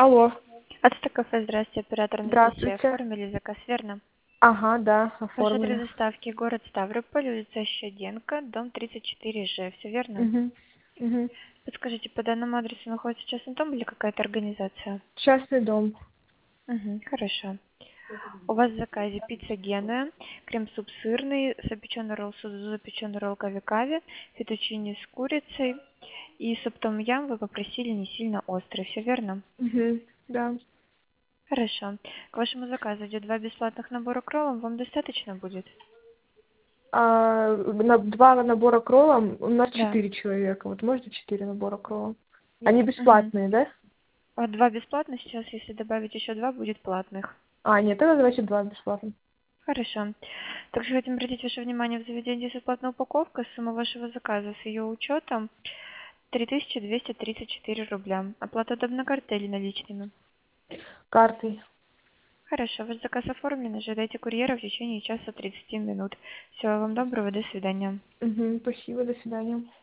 Алло, Ацтек кафе, здравствуйте, оператор Анастасия. здравствуйте. Оформили заказ, верно? Ага, да, Ваш адрес оформили. доставки город Ставрополь, улица Щеденко, дом 34Ж, все верно? Угу. Угу. Подскажите, по данному адресу находится частный дом или какая-то организация? Частный дом. Угу, хорошо. У вас в заказе пицца Генуя, крем-суп сырный, запеченный ролл с запеченный ролл кави-кави, фетучини с курицей и суп том-ям вы попросили не сильно острый, все верно? Угу. Да. Хорошо. К вашему заказу идет 2 бесплатных набора к роллам, вам достаточно будет? Два набора к роллам, у нас Да. 4 человека. Вот можно 4 набора к роллам? Они Мгм. бесплатные, да? Вот 2 бесплатных, сейчас если добавить еще 2, будет платных. Нет, тогда давайте 2 бесплатных. Хорошо. Также хотим обратить ваше внимание, в заведении бесплатная упаковка, сумма вашего заказа с ее учетом 3234 рубля. Оплата удобна картой или наличными? Картой. Хорошо, ваш заказ оформлен, ожидайте курьера в течение часа 30 минут. Всего вам доброго, до свидания. Угу. Спасибо, до свидания.